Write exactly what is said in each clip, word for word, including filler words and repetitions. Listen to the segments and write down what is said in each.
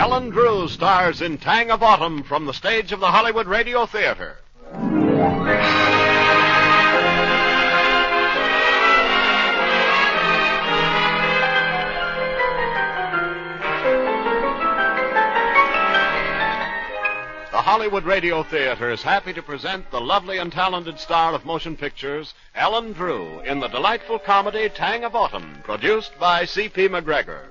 Ellen Drew stars in Tang of Autumn from the stage of the Hollywood Radio Theater. The Hollywood Radio Theater is happy to present the lovely and talented star of motion pictures, Ellen Drew, in the delightful comedy Tang of Autumn, produced by C P McGregor.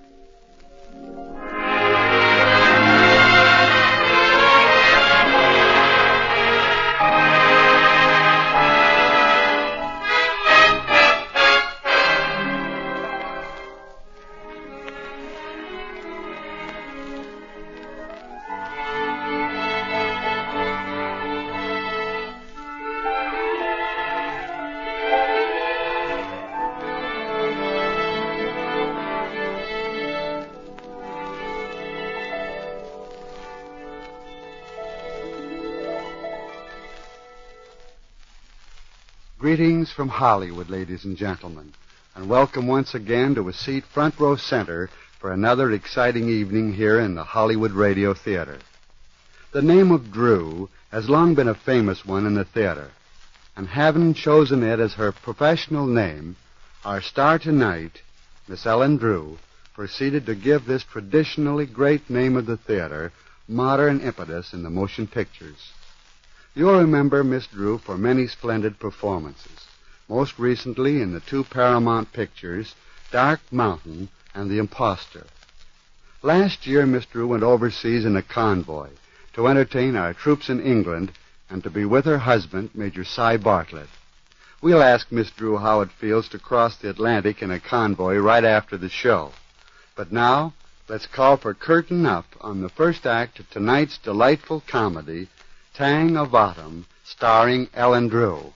Greetings from Hollywood, ladies and gentlemen, and welcome once again to a seat front row center for another exciting evening here in the Hollywood Radio Theater. The name of Drew has long been a famous one in the theater, and having chosen it as her professional name, our star tonight, Miss Ellen Drew, proceeded to give this traditionally great name of the theater modern impetus in the motion pictures. You'll remember Miss Drew for many splendid performances, most recently in the two Paramount pictures, Dark Mountain and The Imposter. Last year, Miss Drew went overseas in a convoy to entertain our troops in England and to be with her husband, Major Cy Bartlett. We'll ask Miss Drew how it feels to cross the Atlantic in a convoy right after the show. But now, let's call for curtain up on the first act of tonight's delightful comedy, Tang of Autumn, starring Ellen Drew.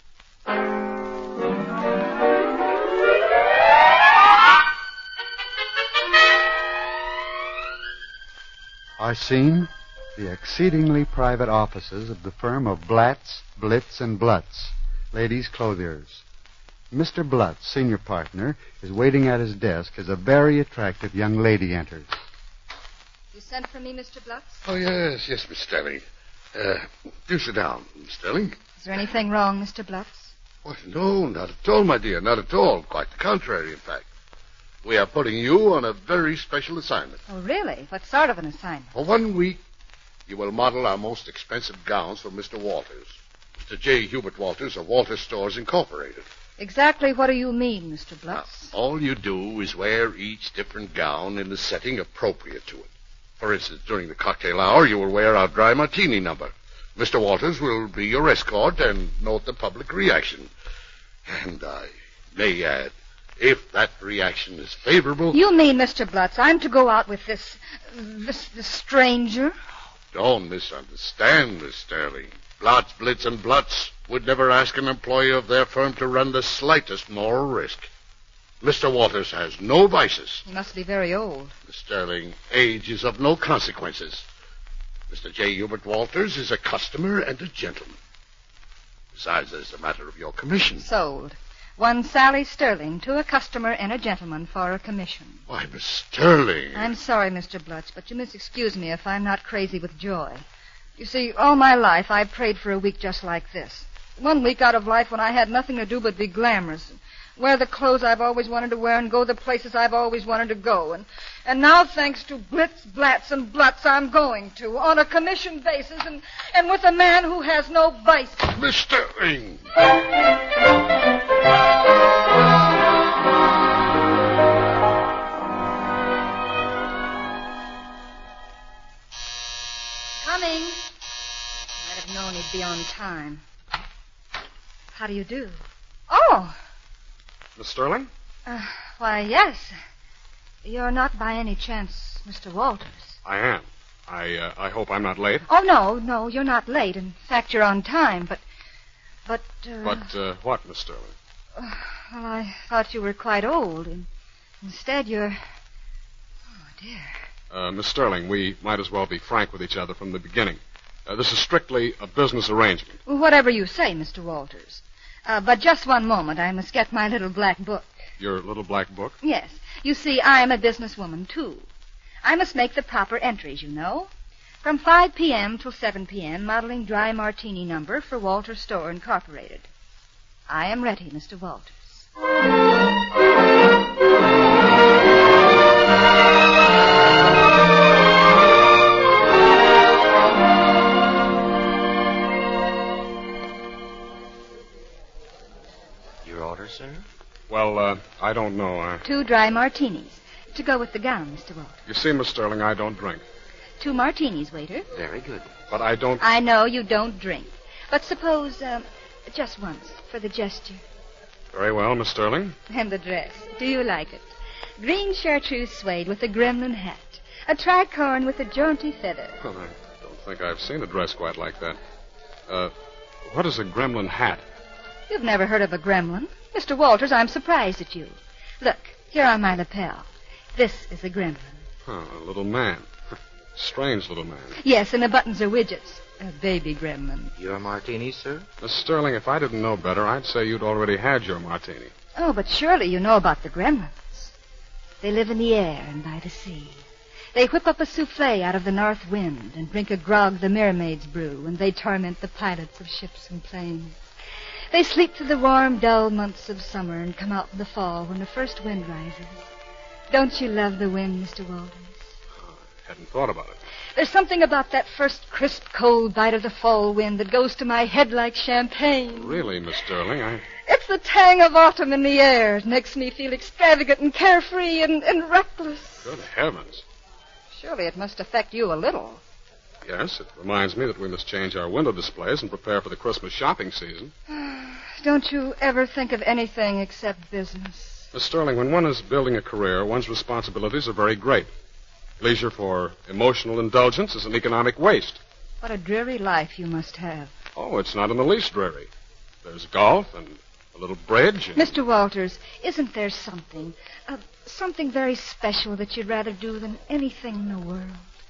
Our scene, the exceedingly private offices of the firm of Blatz, Blitz, and Blutz, ladies' clothiers. Mister Blutz, senior partner, is waiting at his desk as a very attractive young lady enters. You sent for me, Mister Blutz? Oh, yes, yes, Miss Sterling. Uh, do sit down, Miss Sterling. Is there anything wrong, Mister Blutz? What? No, not at all, my dear, not at all. Quite the contrary, in fact. We are putting you on a very special assignment. Oh, really? What sort of an assignment? For one week, you will model our most expensive gowns for Mister Walters. Mister J. Hubert Walters of Walters Stores, Incorporated. Exactly what do you mean, Mister Blutz? Now, all you do is wear each different gown in the setting appropriate to it. For instance, during the cocktail hour, you will wear our dry martini number. Mister Walters will be your escort and note the public reaction. And I may add, if that reaction is favorable... You mean, Mister Blutz, I'm to go out with this... this, this stranger? Don't misunderstand, Miss Sterling. Blotz, Blitz, and Blutz would never ask an employee of their firm to run the slightest moral risk. Mister Walters has no vices. He must be very old. Miss Sterling, age is of no consequences. Mister J. Hubert Walters is a customer and a gentleman. Besides, there's a matter of your commission. Sold. One Sally Sterling to a customer and a gentleman for a commission. Why, Miss Sterling. I'm sorry, Mister Blutz, but you must excuse me if I'm not crazy with joy. You see, all my life I've prayed for a week just like this. One week out of life when I had nothing to do but be glamorous. Wear the clothes I've always wanted to wear and go the places I've always wanted to go. And and now, thanks to Blitz, Blatz, and Blutz, I'm going to, on a commission basis and, and with a man who has no vice. Miss Sterling! Coming. I'd have known he'd be on time. How do you do? Oh! Miss Sterling? Uh, why, yes. You're not by any chance Mister Walters. I am. I, uh, I hope I'm not late. Oh, no, no, you're not late. In fact, you're on time, but... But, uh... But, uh, what, Miss Sterling? Uh, well, I thought you were quite old, and instead you're... Oh, dear. Uh, Miss Sterling, we might as well be frank with each other from the beginning. Uh, this is strictly a business arrangement. Whatever you say, Mister Walters. Uh, but just one moment. I must get my little black book. Your little black book? Yes. You see, I'm a businesswoman, too. I must make the proper entries, you know. From five p.m. till seven p.m., modeling dry martini number for Walters Store Incorporated. I am ready, Mister Walters. Your order, sir? Well, uh, I don't know. I... Two dry martinis. To go with the gown, Mister Walters. You see, Miss Sterling, I don't drink. Two martinis, waiter. Very good. But I don't... I know you don't drink. But suppose, um, just once, for the gesture. Very well, Miss Sterling. And the dress. Do you like it? Green chartreuse suede with a gremlin hat. A tricorn with a jaunty feather. Well, I don't think I've seen a dress quite like that. Uh, what is a gremlin hat? You've never heard of a gremlin? Mister Walters, I'm surprised at you. Look, here on my lapel. This is a gremlin. Huh, a little man. Strange little man. Yes, and the buttons are widgets. A baby gremlin. Your martini, sir? Miss Sterling, if I didn't know better, I'd say you'd already had your martini. Oh, but surely you know about the gremlins. They live in the air and by the sea. They whip up a souffle out of the north wind and drink a grog the mermaids brew, and they torment the pilots of ships and planes. They sleep through the warm, dull months of summer and come out in the fall when the first wind rises. Don't you love the wind, Mister Walters? Hadn't thought about it. There's something about that first crisp, cold bite of the fall wind that goes to my head like champagne. Really, Miss Sterling, I... It's the tang of autumn in the air. It makes me feel extravagant and carefree and, and reckless. Good heavens. Surely it must affect you a little. Yes, it reminds me that we must change our window displays and prepare for the Christmas shopping season. Don't you ever think of anything except business? Miss Sterling, when one is building a career, one's responsibilities are very great. Leisure for emotional indulgence is an economic waste. What a dreary life you must have. Oh, it's not in the least dreary. There's golf and a little bridge. And... Mister Walters, isn't there something, uh, something very special that you'd rather do than anything in the world?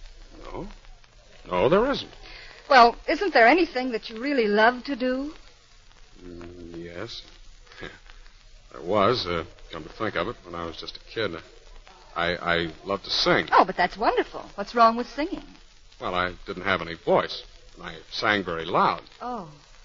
No. No, there isn't. Well, isn't there anything that you really love to do? Mm, yes. There was, uh, come to think of it, when I was just a kid. I, I loved to sing. Oh, but that's wonderful. What's wrong with singing? Well, I didn't have any voice, and I sang very loud. Oh.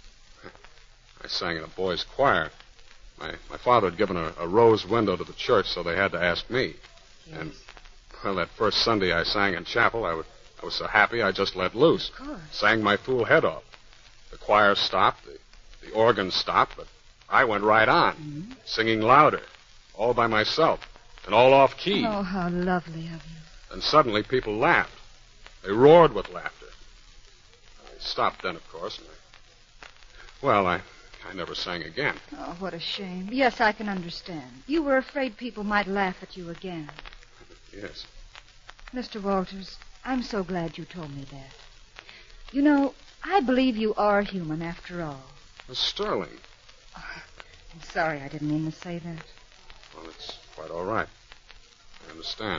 I sang in a boys' choir. My my father had given a, a rose window to the church, so they had to ask me. Yes. And, well, that first Sunday I sang in chapel, I, would, I was so happy I just let loose. Of course. Sang my fool head off. The choir stopped, the, the organ stopped, but I went right on, Mm-hmm. singing louder, all by myself, and all off key. Oh, how lovely of you. And suddenly people laughed. They roared with laughter. I stopped then, of course, and I... Well, I, I never sang again. Oh, what a shame. Yes, I can understand. You were afraid people might laugh at you again. Yes. Mister Walters, I'm so glad you told me that. You know, I believe you are human after all. Miss Sterling. Oh, I'm sorry I didn't mean to say that. Well, it's quite all right. I understand.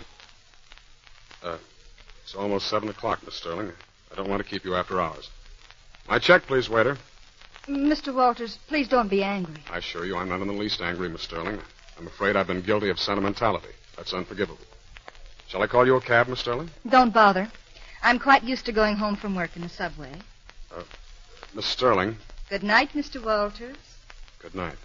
Uh, it's almost seven o'clock, Miss Sterling. I don't want to keep you after hours. My check, please, waiter. Mister Walters, please don't be angry. I assure you I'm not in the least angry, Miss Sterling. I'm afraid I've been guilty of sentimentality. That's unforgivable. Shall I call you a cab, Miss Sterling? Don't bother. I'm quite used to going home from work in the subway. Uh, Miss Sterling. Good night, Mister Walters. Good night.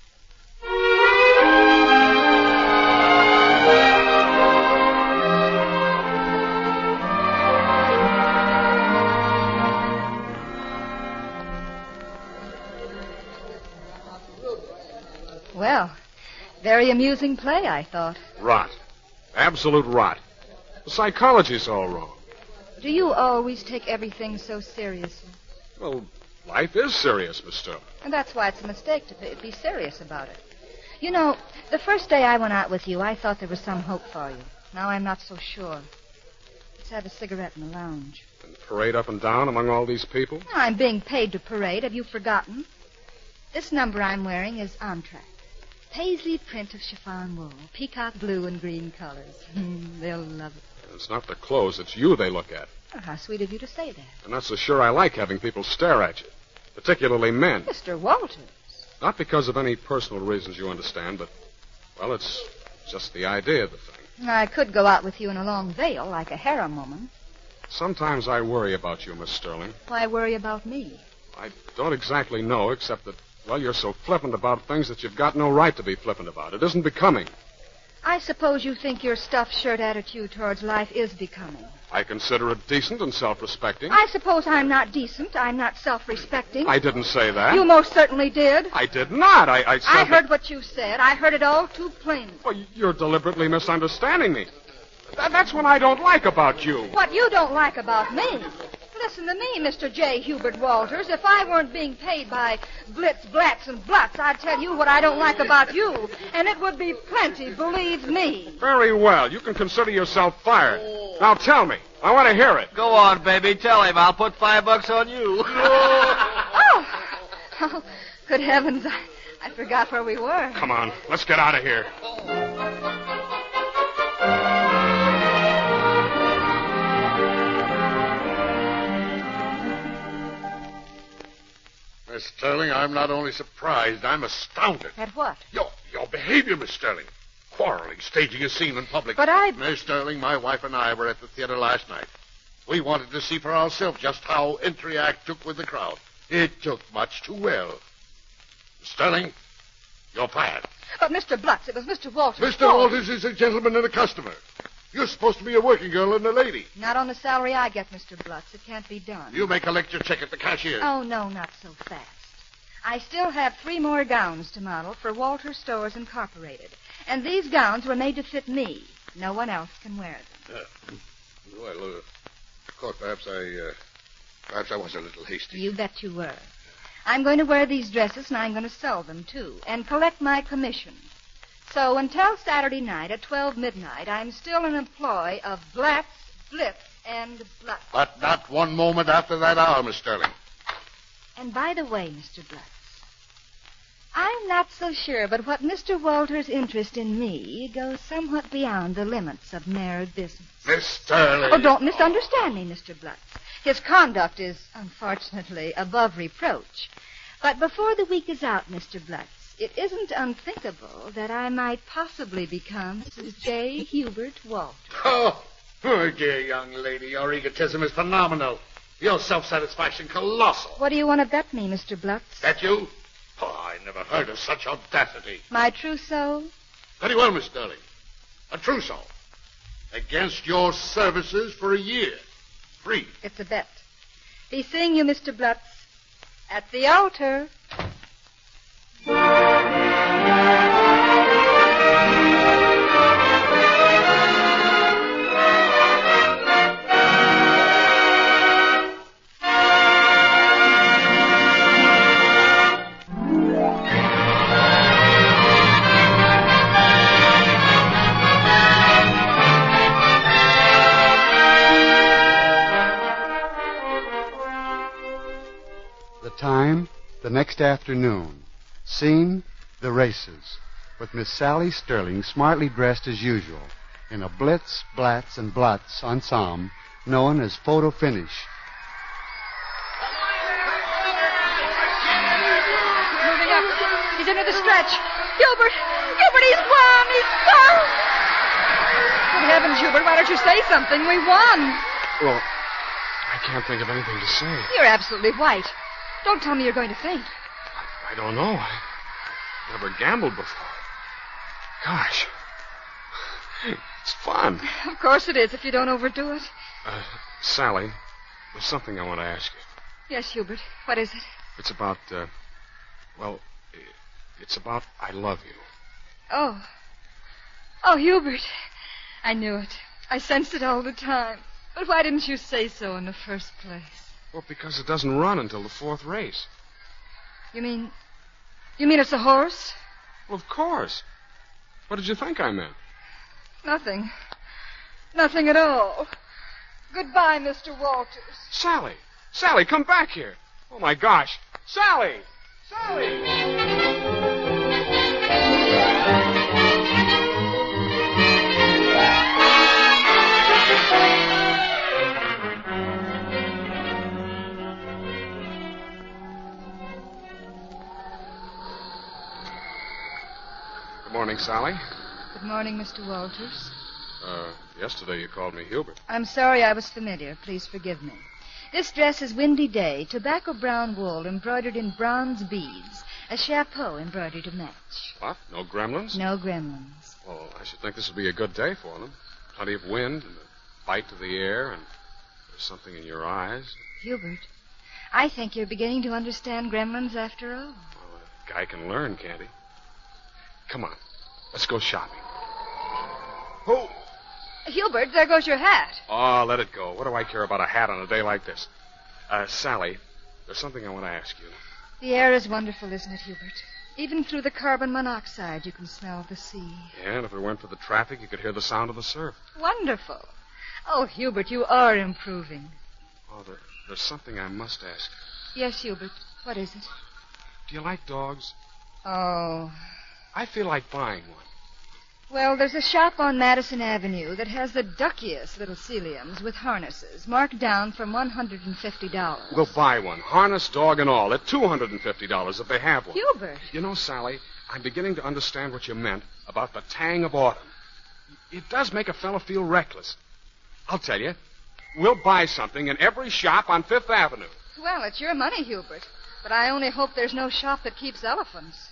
Well, very amusing play, I thought. Rot. Absolute rot. The psychology's all wrong. Do you always take everything so seriously? Well, life is serious, Miss Sterling. And that's why it's a mistake to be, be serious about it. You know, the first day I went out with you, I thought there was some hope for you. Now I'm not so sure. Let's have a cigarette in the lounge. And parade up and down among all these people? Now, I'm being paid to parade. Have you forgotten? This number I'm wearing is Amtrak. Paisley print of chiffon wool, peacock blue and green colors. They'll love it. It's not the clothes, it's you they look at. Oh, how sweet of you to say that. I'm not so sure I like having people stare at you, particularly men. Mister Walters. Not because of any personal reasons you understand, but, well, it's just the idea of the thing. I could go out with you in a long veil like a harem woman. Sometimes I worry about you, Miss Sterling. Why worry about me? I don't exactly know, except that, well, you're so flippant about things that you've got no right to be flippant about. It isn't becoming. I suppose you think your stuffed shirt attitude towards life is becoming. I consider it decent and self-respecting. I suppose I'm not decent. I'm not self-respecting. I didn't say that. You most certainly did. I did not. I, I said I heard that... what you said. I heard it all too plainly. Well, you're deliberately misunderstanding me. That, that's what I don't like about you. What you don't like about me? Listen to me, Mister J. Hubert Walters. If I weren't being paid by Blitz, Blatz, and Blutz, I'd tell you what I don't like about you. And it would be plenty, believe me. Very well. You can consider yourself fired. Now tell me. I want to hear it. Go on, baby. Tell him. I'll put five bucks on you. oh. oh, good heavens. I, I forgot where we were. Come on. Let's get out of here. Miss Sterling, I'm not only surprised, I'm astounded. At what? Your, your behavior, Miss Sterling. Quarreling, staging a scene in public. But I... Miss Sterling, my wife and I were at the theater last night. We wanted to see for ourselves just how entry act took with the crowd. It took much too well. Miss Sterling, you're fired. But Mister Blutz, it was Mister Walters. Mister Walters is a gentleman and a customer. You're supposed to be a working girl and a lady. Not on the salary I get, Mister Blutz. It can't be done. You may collect your check at the cashier. Oh, no, not so fast. I still have three more gowns to model for Walters Stores Incorporated. And these gowns were made to fit me. No one else can wear them. Uh, well, uh, of course, perhaps I, uh, perhaps I was a little hasty. You bet you were. I'm going to wear these dresses, and I'm going to sell them, too, and collect my commission. So until Saturday night at twelve midnight, I'm still an employee of Blatz, Blitz, and Blutz. But not one moment after that hour, Miss Sterling. And by the way, Mister Blutz, I'm not so sure, but what Mister Walters' interest in me goes somewhat beyond the limits of mere business. Miss Sterling. Oh, don't misunderstand me, Mister Blutz. His conduct is, unfortunately, above reproach. But before the week is out, Mister Blutz, it isn't unthinkable that I might possibly become Missus J. Hubert Walters. Oh, oh, dear young lady, your egotism is phenomenal. Your self-satisfaction colossal. What do you want to bet me, Mister Blutz? That you? Oh, I never heard of such audacity. My trousseau? Very well, Miss Sterling. A trousseau. Against your services for a year. Free. It's a bet. Be seeing you, Mister Blutz, at the altar. Time, the next afternoon. Scene, the races, with Miss Sally Sterling smartly dressed as usual in a Blitz, Blatz, and Blutz ensemble known as Photo Finish. He's moving up. He's into the stretch. Hubert! Hubert, he's won! He's won! Good heavens, Hubert, why don't you say something? We won. Well, I can't think of anything to say. You're absolutely white. Don't tell me you're going to faint. I, I don't know. I never gambled before. Gosh. It's fun. Of course it is, if you don't overdo it. Uh, Sally, there's something I want to ask you. Yes, Hubert. What is it? It's about, uh, well, it's about I love you. Oh. Oh, Hubert. I knew it. I sensed it all the time. But why didn't you say so in the first place? Well, because it doesn't run until the fourth race. You mean... You mean it's a horse? Well, of course. What did you think I meant? Nothing. Nothing at all. Goodbye, Mister Walters. Sally! Sally, come back here! Oh, my gosh! Sally! Sally! Good morning, Sally. Good morning, Mister Walters. Uh, yesterday you called me Hubert. I'm sorry I was familiar. Please forgive me. This dress is Windy Day, tobacco brown wool embroidered in bronze beads, a chapeau embroidered to match. What? No gremlins? No gremlins. Well, I should think this would be a good day for them. Plenty of wind and a bite to the air, and there's something in your eyes. Hubert, I think you're beginning to understand gremlins after all. Well, a guy can learn, can't he? Come on. Let's go shopping. Oh! Hubert, there goes your hat. Oh, let it go. What do I care about a hat on a day like this? Uh, Sally, there's something I want to ask you. The air is wonderful, isn't it, Hubert? Even through the carbon monoxide, you can smell the sea. Yeah, and if it weren't for the traffic, you could hear the sound of the surf. Wonderful. Oh, Hubert, you are improving. Oh, there, there's something I must ask you. Yes, Hubert. What is it? Do you like dogs? Oh. I feel like buying one. Well, there's a shop on Madison Avenue that has the duckiest little ciliums with harnesses, marked down from one hundred fifty dollars. We'll buy one, harness, dog, and all, at two hundred fifty dollars if they have one. Hubert. You know, Sally, I'm beginning to understand what you meant about the tang of autumn. It does make a fellow feel reckless. I'll tell you, we'll buy something in every shop on Fifth Avenue. Well, it's your money, Hubert. But I only hope there's no shop that keeps elephants.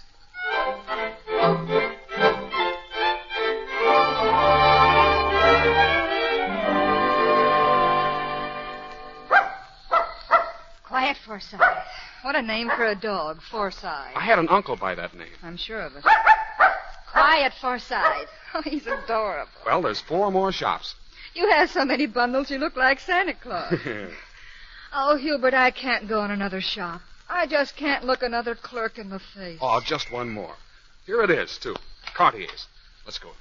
Quiet, Forsyth. What a name for a dog, Forsyth. I had an uncle by that name. I'm sure of it. Quiet, Forsyth. Oh, he's adorable. Well, there's four more shops. You have so many bundles, you look like Santa Claus. Oh, Hubert, I can't go in another shop. I just can't look another clerk in the face. Oh, just one more. Here it is, too. Cartier's. Let's go.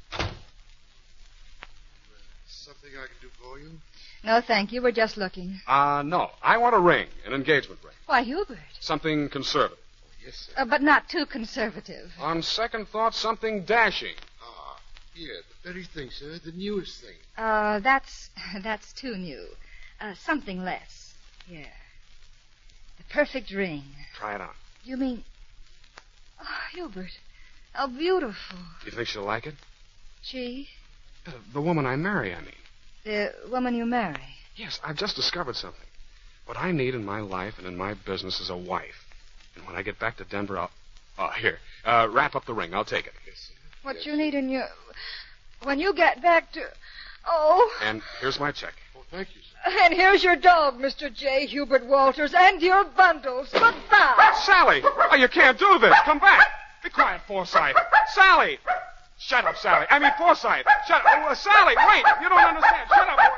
Something I can do for you? No, thank you. We're just looking. Uh, no. I want a ring, an engagement ring. Why, Hubert. Something conservative. Yes, sir. Uh, but not too conservative. On second thought, something dashing. Ah, here, the very thing, sir. The newest thing. Uh, that's that's too new. Uh, something less. Here. The perfect ring. Try it on. You mean... Oh, Hubert, how beautiful. You think she'll like it? She? Uh, the woman I marry, I mean. The woman you marry? Yes, I've just discovered something. What I need in my life and in my business is a wife. And when I get back to Denver, I'll... Oh, here. Uh, wrap up the ring. I'll take it. Yes, sir. What Yes. you need in your... When you get back to... Oh... And here's my check. Oh, thank you, sir. And here's your dog, Mister J. Hubert Walters, and your bundles. Goodbye. Sally! Oh, you can't do this. Come back. Be quiet, Forsyth. Sally! Shut up, Sally. I mean, Forsyth. Shut up. Oh, uh, Sally, wait. You don't understand. Shut up.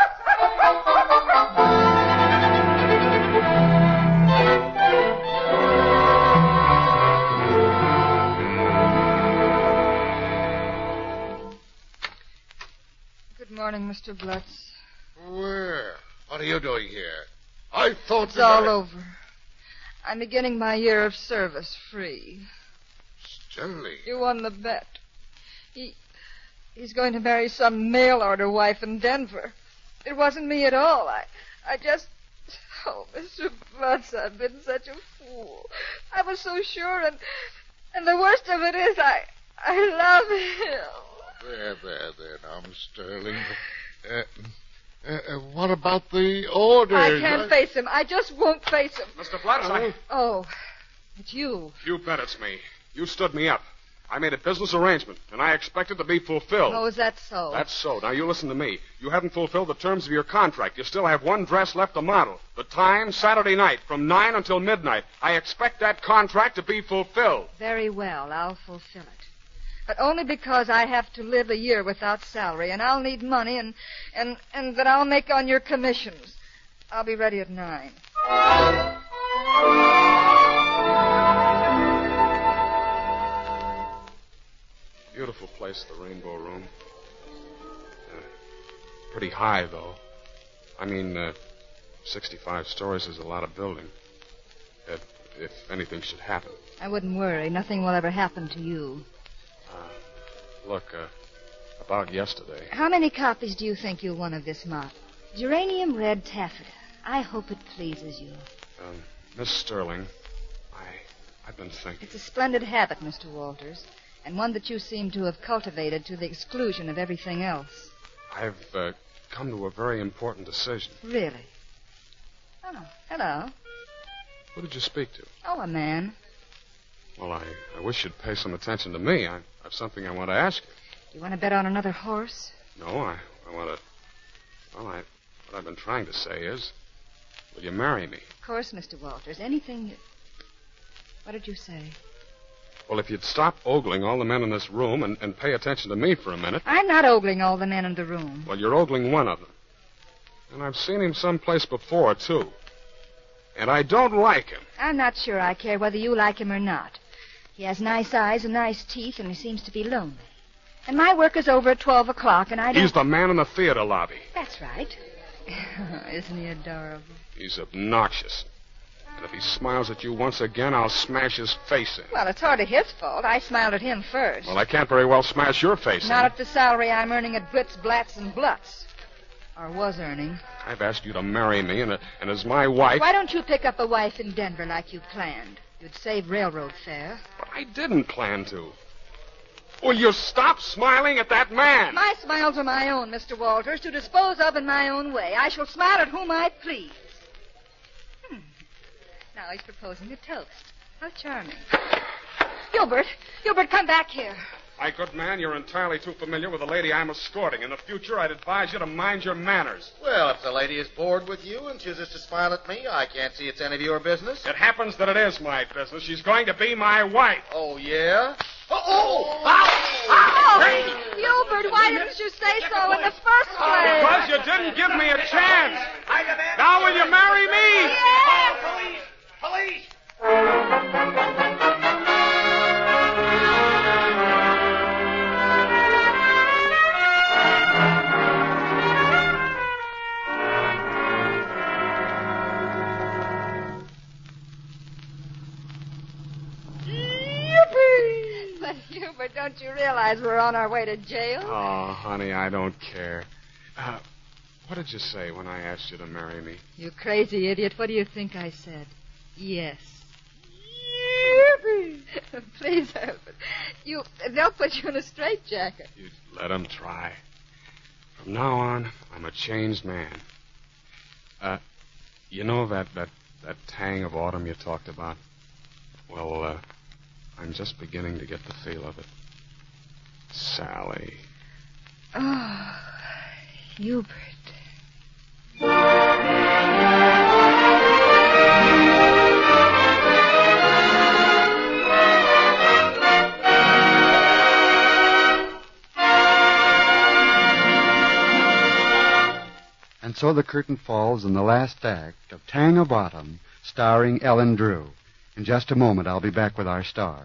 Good morning, Mister Blutz. Where? What are you doing here? I thought It's that all I... over. I'm beginning my year of service free. Stanley. You won the bet. He, he's going to marry some mail-order wife in Denver. It wasn't me at all. I, I just... Oh, Mister Blutz, I've been such a fool. I was so sure, and and the worst of it is I, I love him. There, there, there now, Miss Sterling. Uh, uh, uh, what about the orders? I can't face him. I just won't face him. Mister Blutz, I... Oh, it's you. You bet it's me. You stood me up. I made a business arrangement, and I expect it to be fulfilled. Oh, is that so? That's so. Now, you listen to me. You haven't fulfilled the terms of your contract. You still have one dress left to model. The time, Saturday night, from nine until midnight. I expect that contract to be fulfilled. Very well. I'll fulfill it. But only because I have to live a year without salary, and I'll need money, and, and, and that I'll make on your commissions. I'll be ready at nine. Beautiful place, the Rainbow Room. Uh, pretty high, though. I mean, uh, sixty-five stories is a lot of building. Uh, if anything should happen. I wouldn't worry. Nothing will ever happen to you. Uh, look, uh, about yesterday. How many copies do you think you'll want of this mop? Geranium red taffeta. I hope it pleases you. Um, Miss Sterling, I, I've been thinking. It's a splendid habit, Mister Walters. and one that you seem to have cultivated to the exclusion of everything else. I've uh, come to a very important decision. Really? Oh, hello. Who did you speak to? Oh, a man. Well, I, I wish you'd pay some attention to me. I have something I want to ask you. You want to bet on another horse? No, I, I want to... Well, I, what I've been trying to say is, will you marry me? Of course, Mister Walters. Anything... You... What did you say? Well, if you'd stop ogling all the men in this room and, and pay attention to me for a minute... I'm not ogling all the men in the room. Well, you're ogling one of them. And I've seen him someplace before, too. And I don't like him. I'm not sure I care whether you like him or not. He has nice eyes and nice teeth, and he seems to be lonely. And my work is over at twelve o'clock, and I don't... He's the man in the theater lobby. That's right. Isn't he adorable? He's obnoxious. And if he smiles at you once again, I'll smash his face in. Well, it's hardly his fault. I smiled at him first. Well, I can't very well smash your face Not in. at the salary I'm earning at Blitz, Blatz, and Blutz. Or was earning. I've asked you to marry me, and, uh, and as my wife... Why don't you pick up a wife in Denver like you planned? You'd save railroad fare. But I didn't plan to. Will you stop smiling at that man? My smiles are my own, Mister Walters, to dispose of in my own way. I shall smile at whom I please. Hmm. Now he's proposing a toast. How charming. Gilbert, Gilbert, come back here. My good man, you're entirely too familiar with the lady I'm escorting. In the future, I'd advise you to mind your manners. Well, if the lady is bored with you and chooses to smile at me, I can't see it's any of your business. It happens that it is my business. She's going to be my wife. Oh, yeah? Oh, oh! Oh, Gilbert, why didn't you say so in the first place? Because you didn't give me a chance. Now will you marry me? Yes! Police! Police! But, Gilbert, don't you realize we're on our way to jail? Oh, honey, I don't care. Uh, what did you say when I asked you to marry me? You crazy idiot. What do you think I said? Yes. Please, Herbert. You, they'll put you in a straitjacket. You let them try. From now on, I'm a changed man. Uh, you know that, that, that tang of autumn you talked about? Well, uh, I'm just beginning to get the feel of it. Sally. Oh, Hubert. And so the curtain falls on the last act of Tang of Autumn, starring Ellen Drew. In just a moment, I'll be back with our star.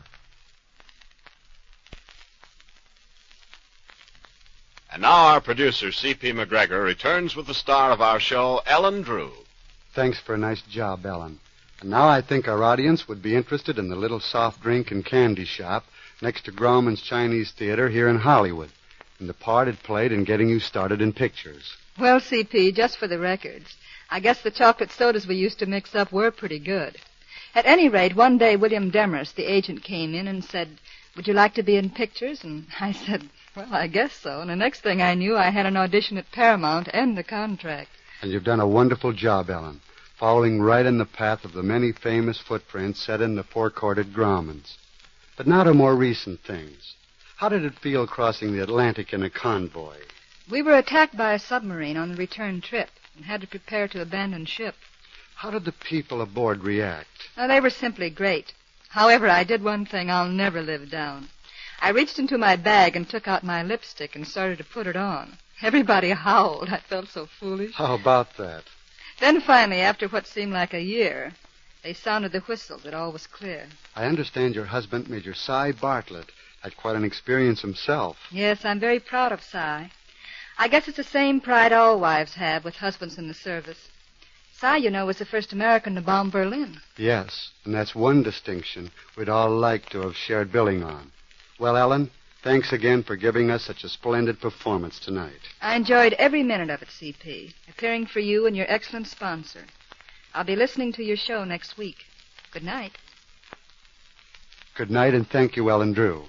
And now our producer, C P McGregor, returns with the star of our show, Ellen Drew. Thanks for a nice job, Ellen. And now I think our audience would be interested in the little soft drink and candy shop next to Grauman's Chinese Theater here in Hollywood, and the part it played in getting you started in pictures. Well, C P, just for the records, I guess the chocolate sodas we used to mix up were pretty good. At any rate, one day William Demarest, the agent, came in and said, "Would you like to be in pictures?" And I said, "Well, I guess so." And the next thing I knew, I had an audition at Paramount and a contract. And you've done a wonderful job, Ellen, following right in the path of the many famous footprints set in the four-corded Graumans. But now to more recent things. How did it feel crossing the Atlantic in a convoy? We were attacked by a submarine on the return trip and had to prepare to abandon ship. How did the people aboard react? Oh, they were simply great. However, I did one thing I'll never live down. I reached into my bag and took out my lipstick and started to put it on. Everybody howled. I felt so foolish. How about that? Then finally, after what seemed like a year, they sounded the whistle that all was clear. I understand your husband, Major Cy Bartlett, had quite an experience himself. Yes, I'm very proud of Cy. I guess it's the same pride all wives have with husbands in the service. Cy, you know, was the first American to bomb Berlin. Yes, and that's one distinction we'd all like to have shared billing on. Well, Ellen, thanks again for giving us such a splendid performance tonight. I enjoyed every minute of it, C P, appearing for you and your excellent sponsor. I'll be listening to your show next week. Good night. Good night, and thank you, Ellen Drew.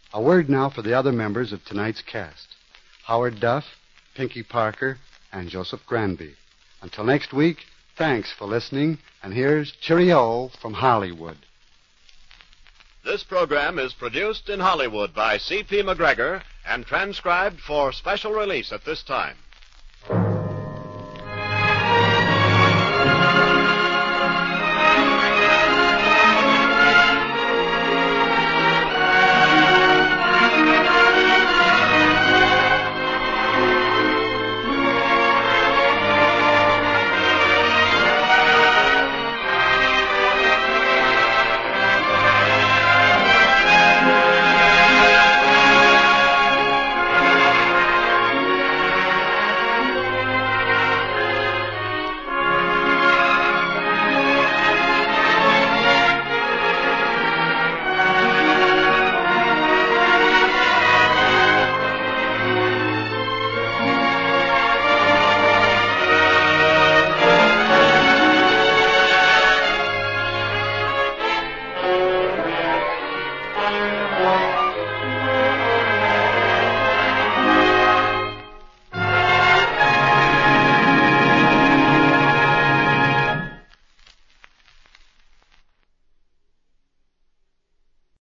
A word now for the other members of tonight's cast. Howard Duff, Pinky Parker, and Joseph Granby. Until next week, thanks for listening, and here's cheerio from Hollywood. This program is produced in Hollywood by C P McGregor and transcribed for special release at this time.